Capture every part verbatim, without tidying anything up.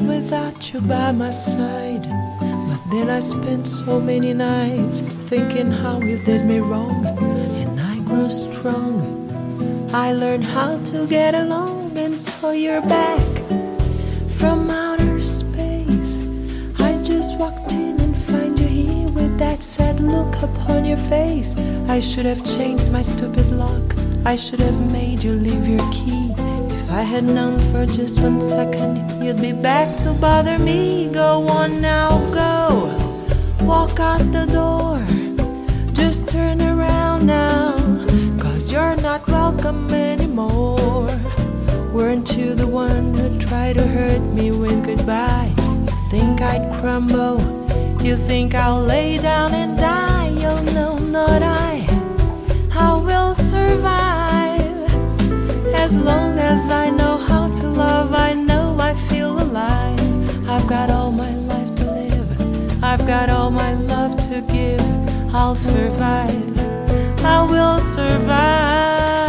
without you by my side. But then I spent so many nights thinking how you did me wrong, and I grew strong. I learned how to get along, and so you're back from outer space. I just walked in and find you here with that sad look upon your face. I should have changed my stupid lock. I should have made you leave your key. If I had known for just one second you'd be back to bother me. Go on now, go. Walk out the door. Just turn around now, 'cause you're not welcome anymore. Weren't you the one who tried to hurt me with goodbye? You think I'd crumble? You think I'll lay down and die? Oh no, not I. I will survive. As long as I know how to love, I know I feel alive. I've got all my life to live. I've got all my love to give. I'll survive. I will survive.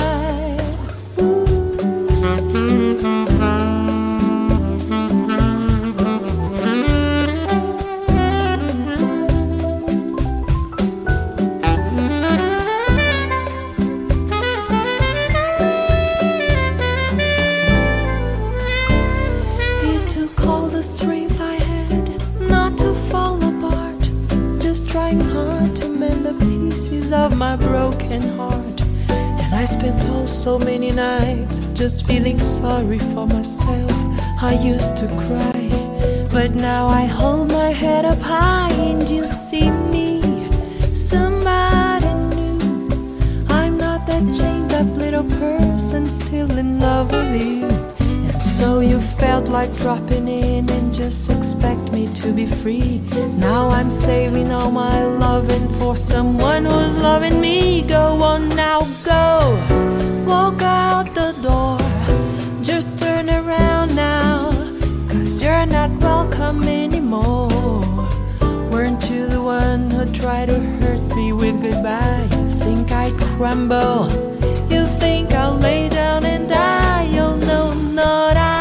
Strength I had not to fall apart, just trying hard to mend the pieces of my broken heart. And I spent oh so many nights just feeling sorry for myself. I used to cry, but now I hold my head up high and you see me, somebody new. I'm not that chained up little person still in love with you. So you felt like dropping in and just expect me to be free. Now I'm saving all my loving for someone who's loving me. Go on now, go. Walk out the door. Just turn around now, 'cause you're not welcome anymore. Weren't you the one who tried to hurt me with goodbye? You think I'd crumble? You think I'll lay down and die? Oh no, not I.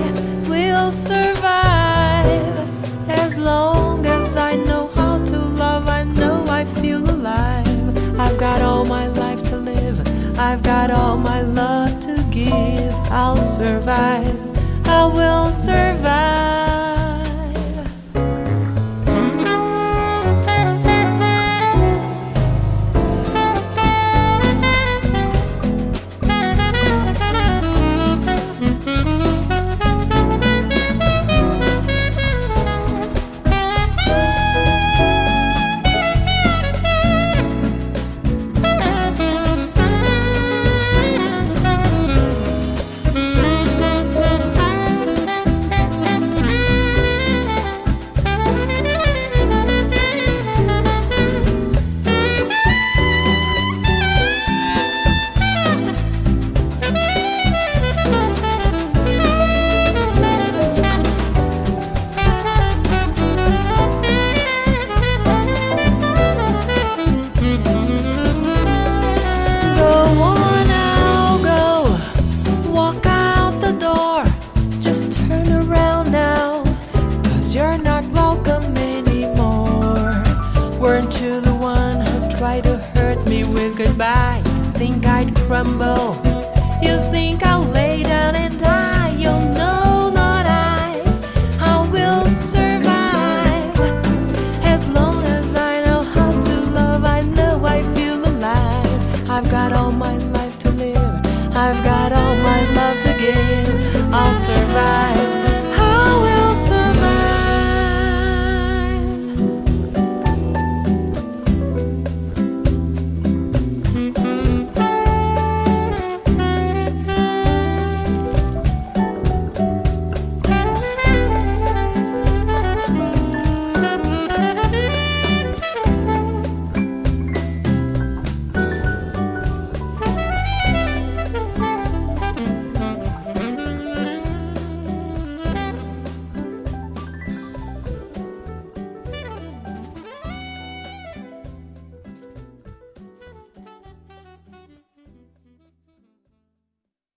Survive. As long as I know how to love, I know I feel alive. I've got all my life to live. I've got all my love to give. I'll survive. I will survive. You're not welcome anymore. Weren't you the one who tried to hurt me with goodbye? You think I'd crumble?